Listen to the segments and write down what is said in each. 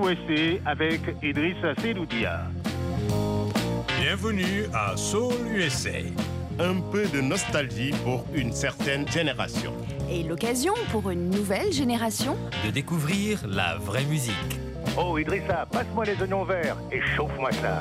USA avec Idrissa Seloudia. Bienvenue à Soul USA. Un peu de nostalgie pour une certaine génération. Et l'occasion pour une nouvelle génération de découvrir la vraie musique. Oh Idrissa, passe-moi les oignons verts et chauffe-moi ça.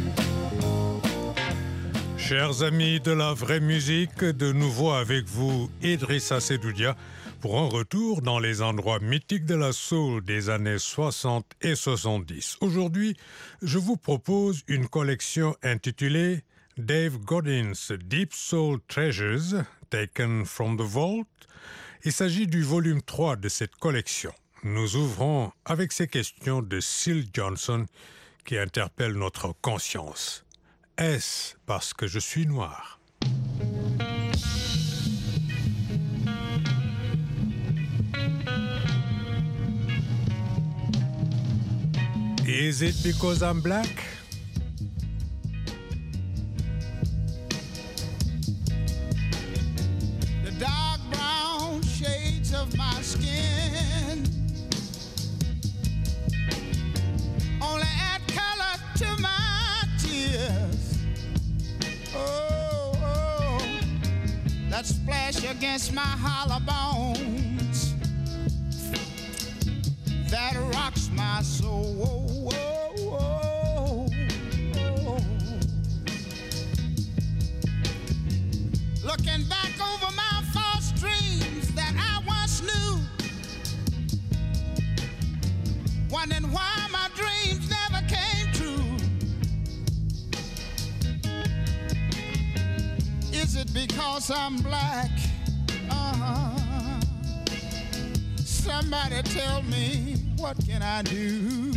Chers amis de la vraie musique, de nouveau avec vous Idrissa Seloudia pour un retour dans les endroits mythiques de la soul des années 60 et 70. Aujourd'hui, je vous propose une collection intitulée Dave Godin's Deep Soul Treasures, Taken from the Vault. Il s'agit du volume 3 de cette collection. Nous ouvrons avec ces questions de Syl Johnson qui interpellent notre conscience. Est-ce parce que je suis noir? Is it because I'm black? The dark brown shades of my skin only add color to my tears. Oh, that splash against my hollow bones that rocks my soul. Looking back over my false dreams that I once knew, wondering why my dreams never came true. Is it because I'm black? Somebody tell me, what can I do?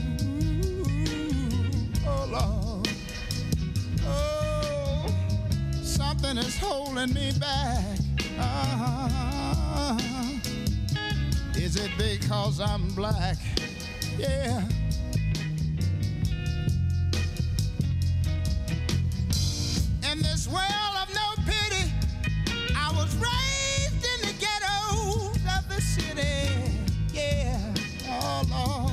Oh Lord, oh, something is holding me back. Is it because I'm black? Yeah. In this world of no pity, I was raised in the ghettos of the city. Yeah, oh Lord.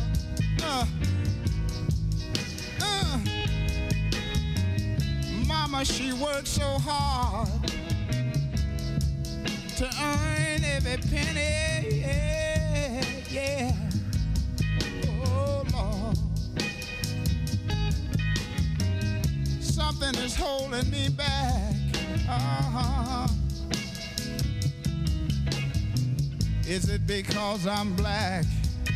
Mama, she worked so hard to earn every penny. Yeah. Oh Lord. Something is holding me back. Is it because I'm black?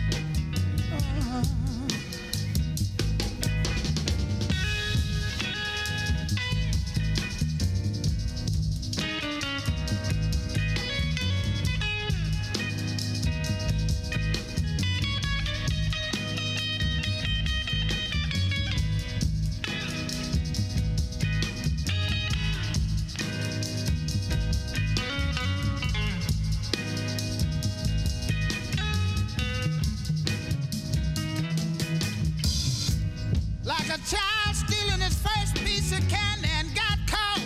Like a child stealing his first piece of candy and got caught,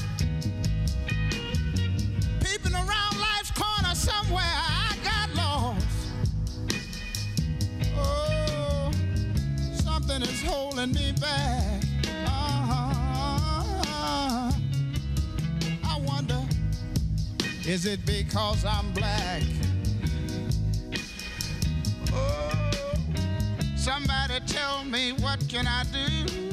peeping around life's corner somewhere, I got lost. Oh, something is holding me back. I wonder, is it because I'm black? Somebody tell me, what can I do?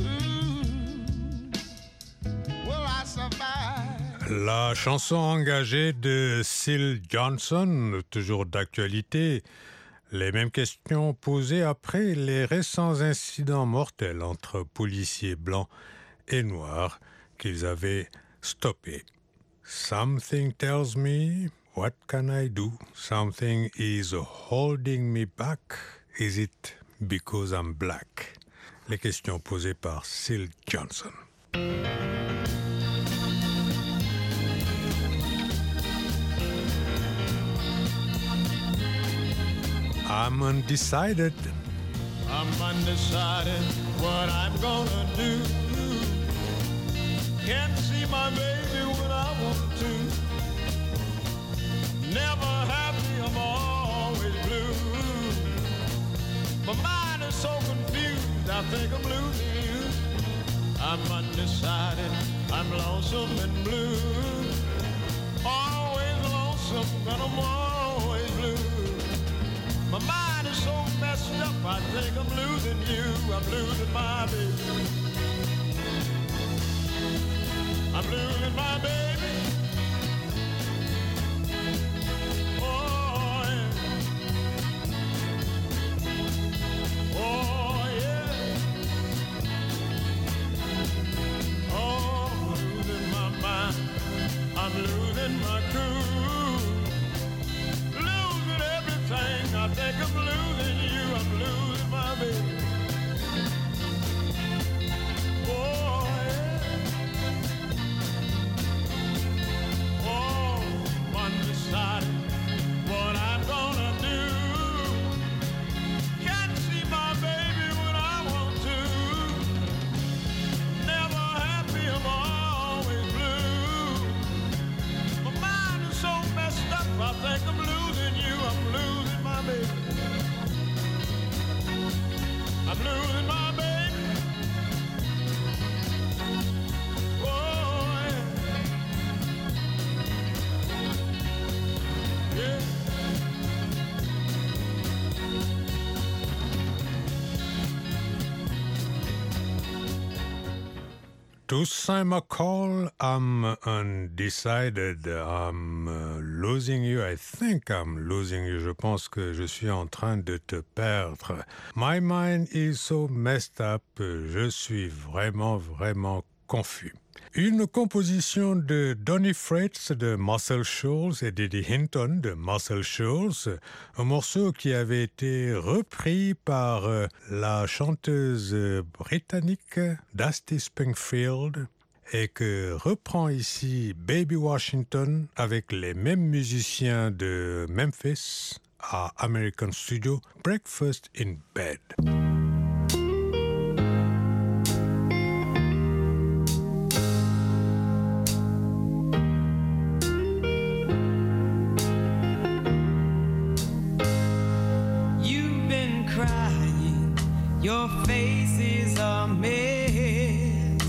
Will I survive? La chanson engagée de Syl Johnson, toujours d'actualité, les mêmes questions posées après les récents incidents mortels entre policiers blancs et noirs qu'ils avaient stoppés. Something tells me, what can I do? Something is holding me back. Is it because I'm black? Les questions posées par Syl Johnson. I'm undecided. I'm undecided what I'm gonna do. Can't see my baby when I want to. Never happy, I'm always blue. My mind is so confused. think I'm losing you. I'm undecided, I'm lonesome and blue. Always lonesome, but I'm always blue. My mind is so messed up, I think I'm losing you. I'm losing my baby. I'm losing my baby. Oh, yeah. Oh, yeah. Oh, I'm losing my mind. I'm losing my cool. Losing everything. I think I'm losing you. I'm losing my baby. Oh, yeah. Oh, I'm undecided what I'm gonna do. Can't see my baby when I want to. Never happy, I'm always blue. My mind is so messed up, I think I'm losing you. I'm losing my baby. I'm losing my baby. Oh, yeah. Yeah. Toussaint McCall, I'm undecided. I'm losing you. I think I'm losing you. Je pense que je suis en train de te perdre. My mind is so messed up. Je suis vraiment confus. Une composition de Donny Fritz de Muscle Shoals et d'Eddie Hinton de Muscle Shoals, un morceau qui avait été repris par la chanteuse britannique Dusty Springfield et que reprend ici Baby Washington avec les mêmes musiciens de Memphis à American Studio, Breakfast in Bed. Your face is a mess.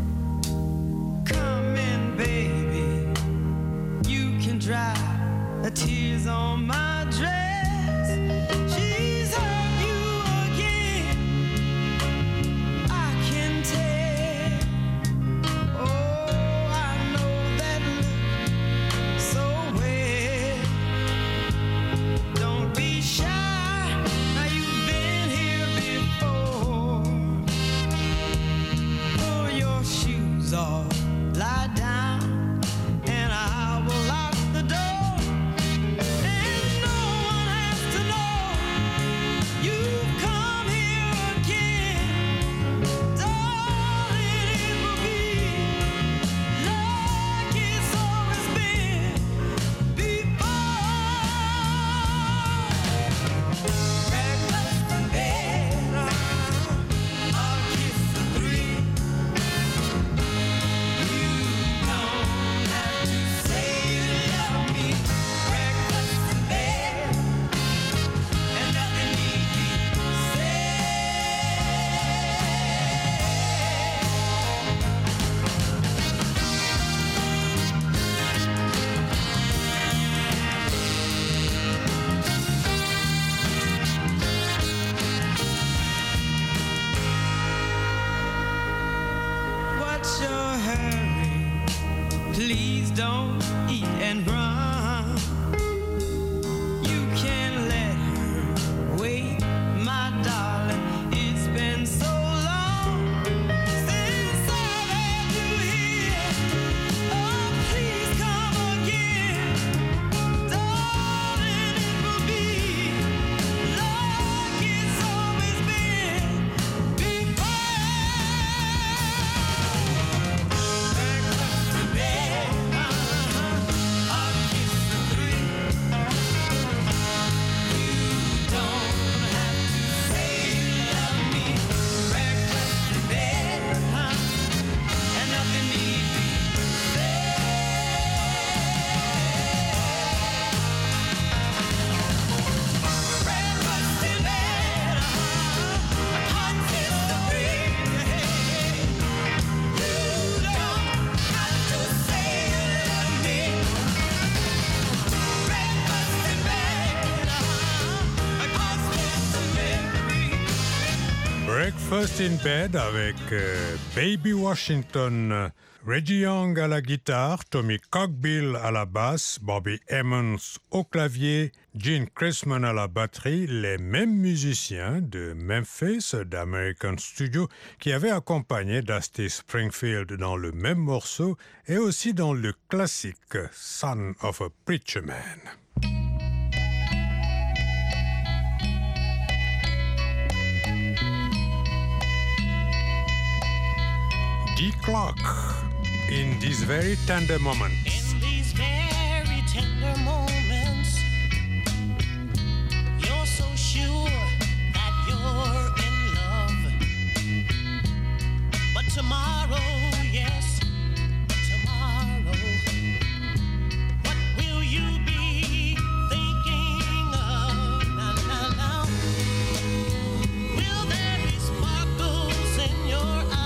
Come in, baby. You can dry the tears on my dress. She's hurt you again. I can tell. Oh, I know that look so well. Don't be shy. Now you've been here before. Pull your shoes off, lie down, and I will lock the door. And no one has to know you've come here again. Darling, it will be like it's always been before. Breakfast in bed, a kiss for three. You don't have to say you love me. Breakfast in bed, and nothing need be What's your hurry? Please don't eat and run. You can let her wait, my darling. It's been so long since I've had you here. Oh, please come again. Darling, it will be like it's always been before. Breakfast in bed, a kiss First in Bed avec Baby Washington, Reggie Young à la guitare, Tommy Cockbill à la basse, Bobby Emmons au clavier, Gene Chrisman à la batterie, les mêmes musiciens de Memphis, d'American Studio, qui avaient accompagné Dusty Springfield dans le même morceau et aussi dans le classique Son of a Preacher Man. D-Clock, in these very tender moments. In these very tender moments, you're so sure that you're in love. But tomorrow, yes, tomorrow, what will you be thinking of? Now, now, now. Will there be sparkles in your eyes?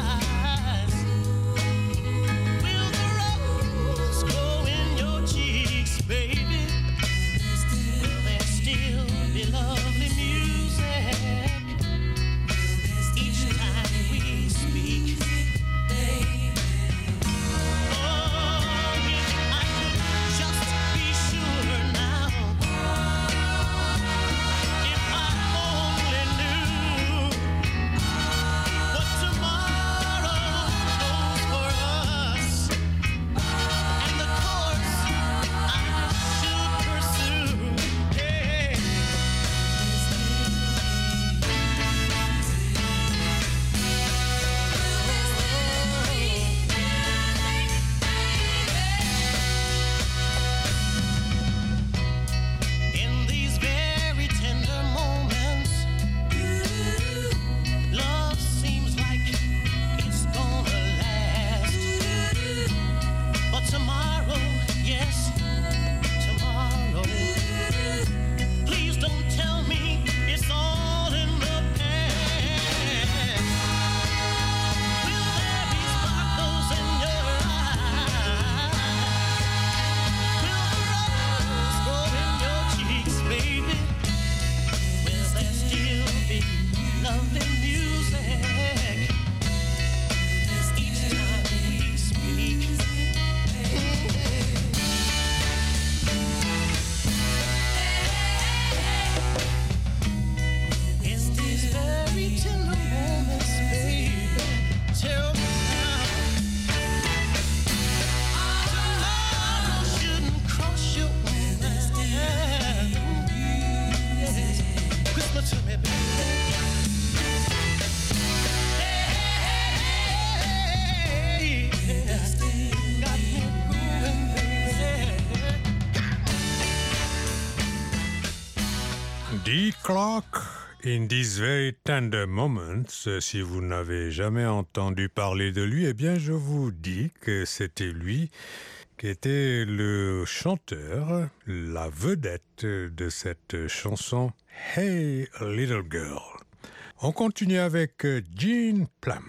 D-Clock, in these very tender moments. Si vous n'avez jamais entendu parler de lui, eh bien je vous dis que c'était lui qui était le chanteur, la vedette de cette chanson Hey Little Girl. On continue avec Gene Plum.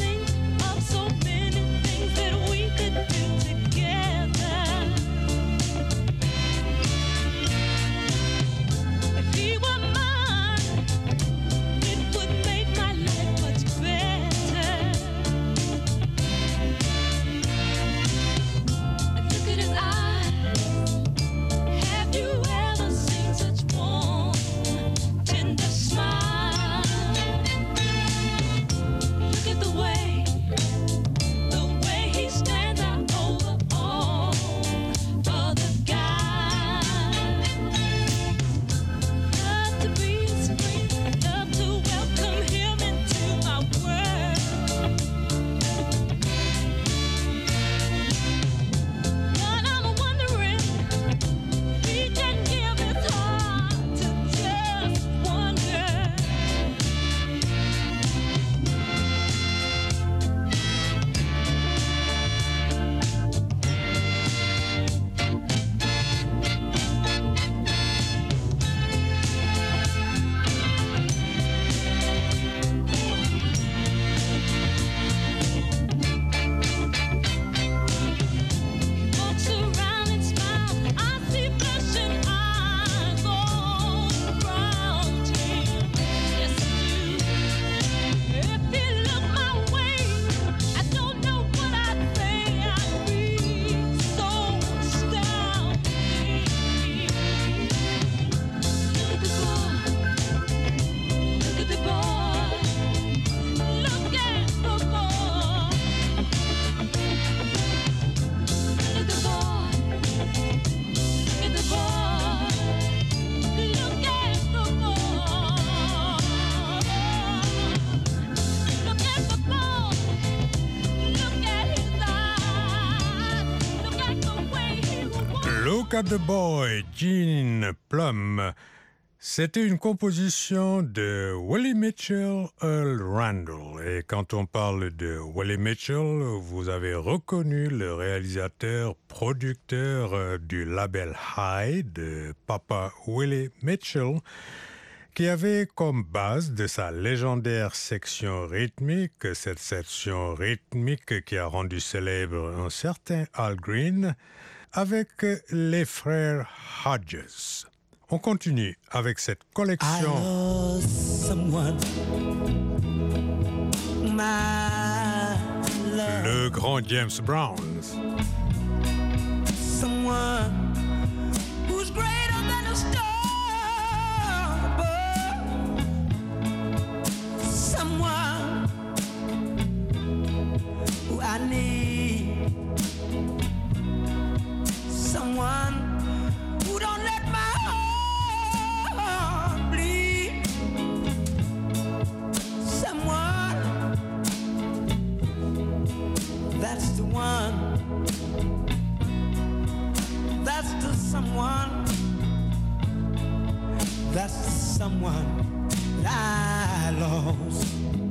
So many things that we could do together. Look at the Boy, Gene Plum. C'était une composition de Willie Mitchell, Earl Randall. Et quand on parle de Willie Mitchell, vous avez reconnu le réalisateur, producteur du label High de Papa Willie Mitchell, qui avait comme base de sa légendaire section rythmique, cette section rythmique qui a rendu célèbre un certain Al Green, avec les frères Hodges. On continue avec cette collection. Le grand James Brown. Someone who's greater than a star above. Someone who I need. Someone who don't let my heart bleed. Someone, that's the one. That's the someone. That's the someone that I lost.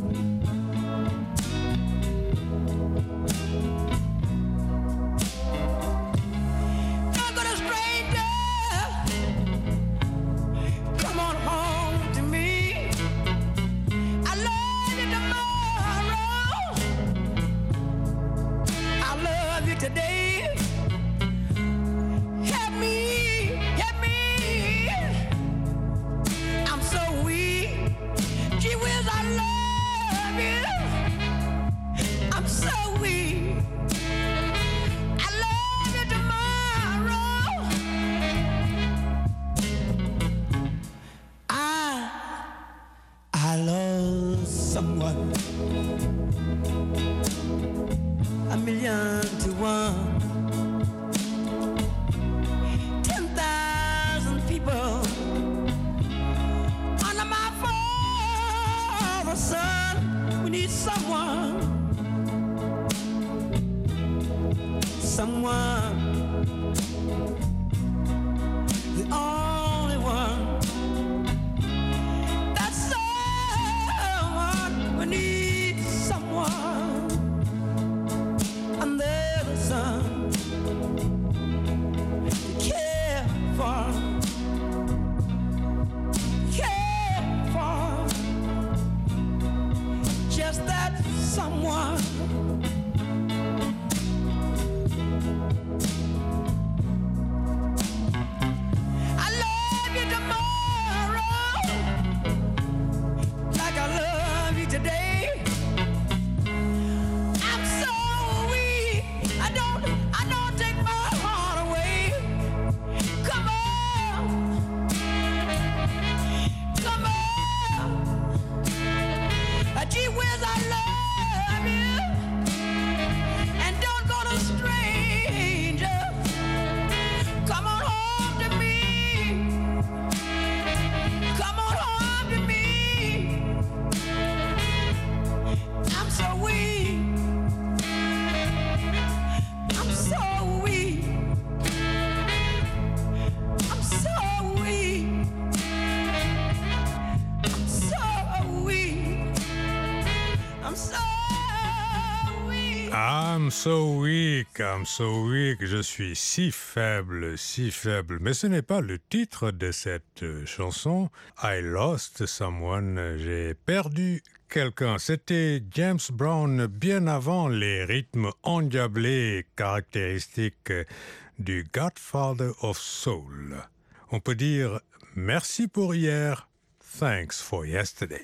I'm so weak, je suis si faible. Mais ce n'est pas le titre de cette chanson. I lost someone, j'ai perdu quelqu'un. C'était James Brown bien avant les rythmes endiablés caractéristiques du Godfather of Soul. On peut dire merci pour hier, thanks for yesterday.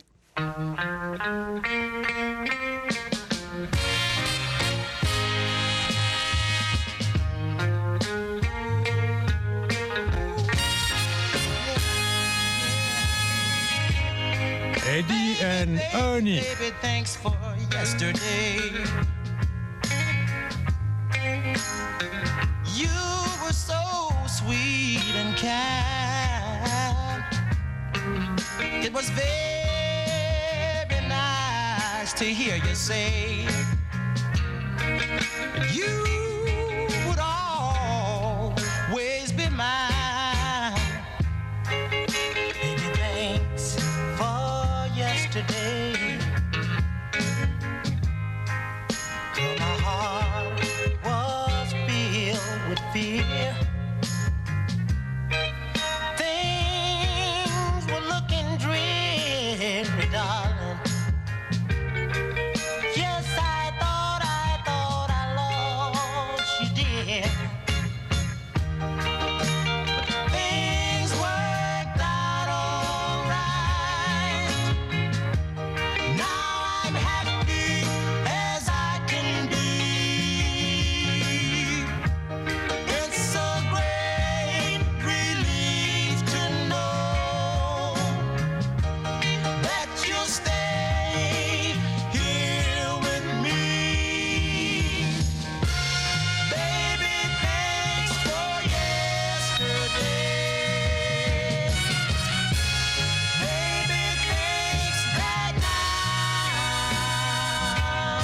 Eddie and Ernie. Baby, thanks for yesterday. You were so sweet and kind. It was very nice to hear you say you would always be yesterday. My heart was filled with fear. Things were looking dreary, darling. Yes, I thought I lost you, dear. But things worked out all right. Now I'm happy as I can be. It's a great relief to know that you'll stay here with me. Baby, thanks for yesterday. Baby, thanks right now.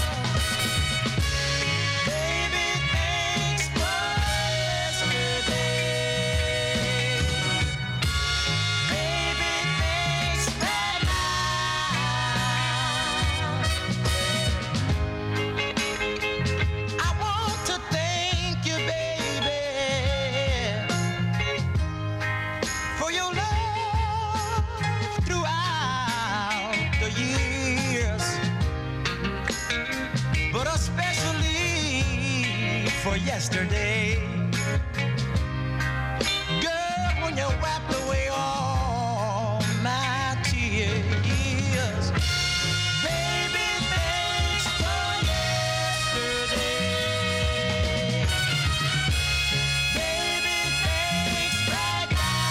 Baby, thanks for yesterday. Baby, thanks right now. I want to thank you, baby, for your love throughout the years, but especially for yesterday. Girl, when you wiped away all my tears. Baby, thanks for yesterday. Baby, thanks right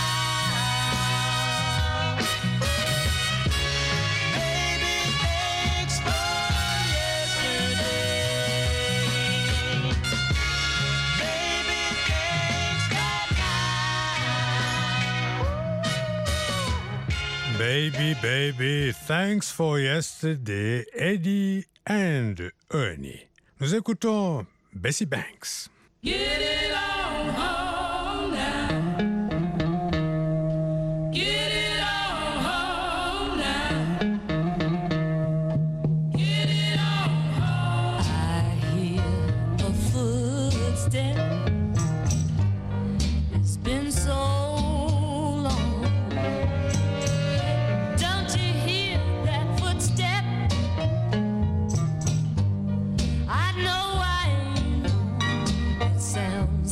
now. Baby, thanks for yesterday. Baby, thanks right now. Baby, baby, thanks for yesterday, Eddie and Ernie. Nous écoutons Bessie Banks. Get it on home now. Get it on home now. Get it on home. I hear a footstep. It's been so long. Don't you hear that footstep? I know it sounds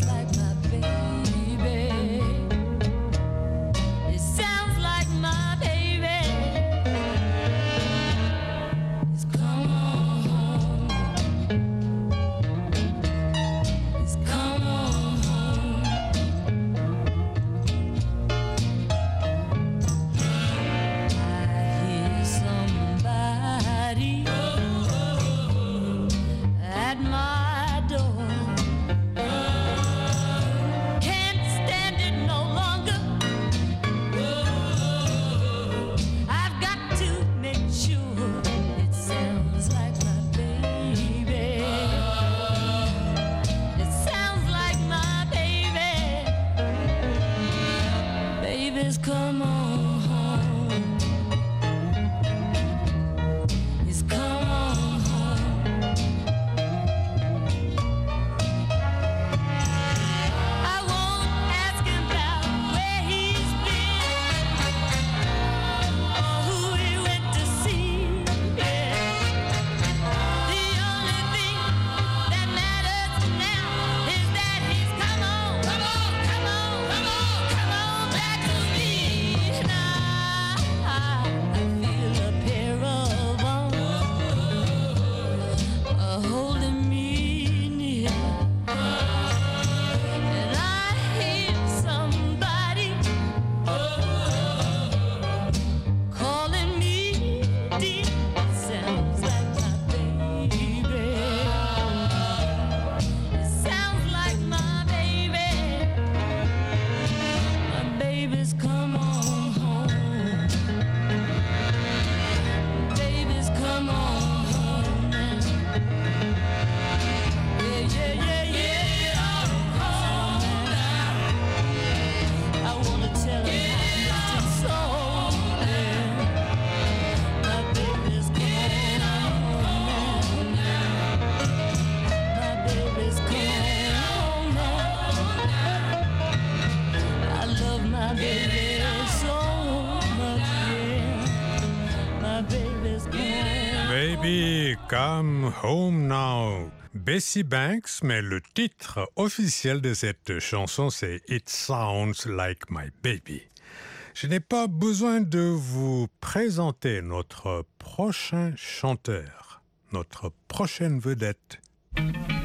Baby, come home now. Bessie Banks, mais le titre officiel de cette chanson, c'est It Sounds Like My Baby. Je n'ai pas besoin de vous présenter notre prochain chanteur, notre prochaine vedette. I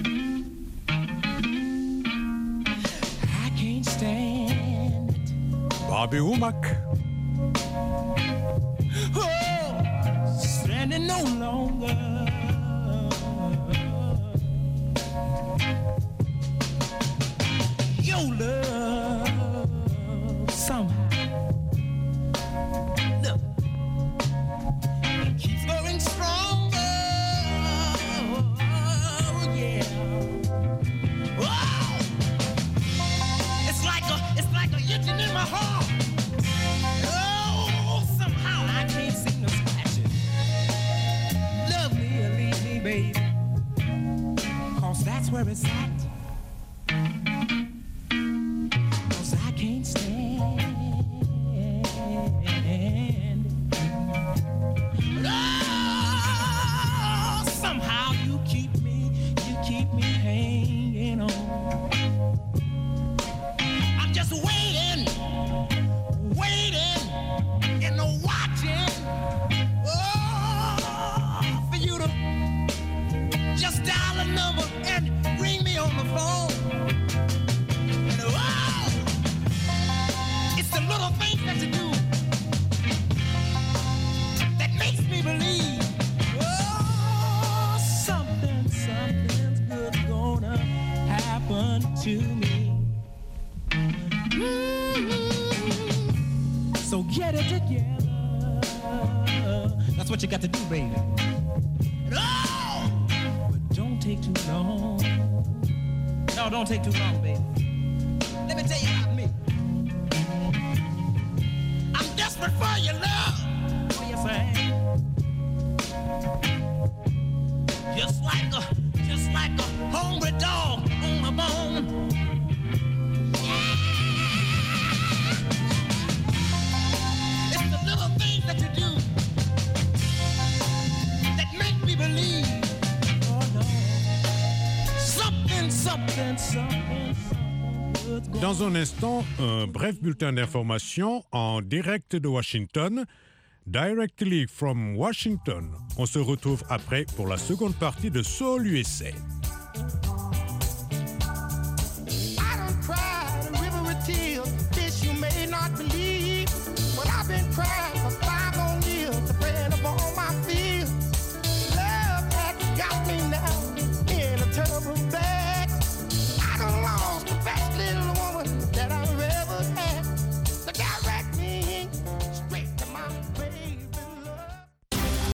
can't stand it. Bobby Womack. Oh, standing no longer. Your love somehow look it keeps growing stronger. Oh, yeah. Wow. It's like a itching in my heart. Oh, somehow I can't seem to scratch it. Love me or leave me, baby, 'cause that's where it's at. Can't stand it. Oh, somehow you keep me hanging on. I'm just waiting and watching. Oh, for you to just dial a number and ring me on the phone. The little things that you do that makes me believe, oh, something's good gonna happen to me. Mm-hmm. So get it together. That's what you got to do, baby. No, but don't take too long. No, don't take too long, baby. Let me tell you about me. Desperate for your love, oh yes I am. Just like a hungry dog on the bone. Yeah. It's the little things that you do that make me believe. Oh no, something. Dans un instant, un bref bulletin d'information en direct de Washington. Directly from Washington. On se retrouve après pour la seconde partie de Soul USA.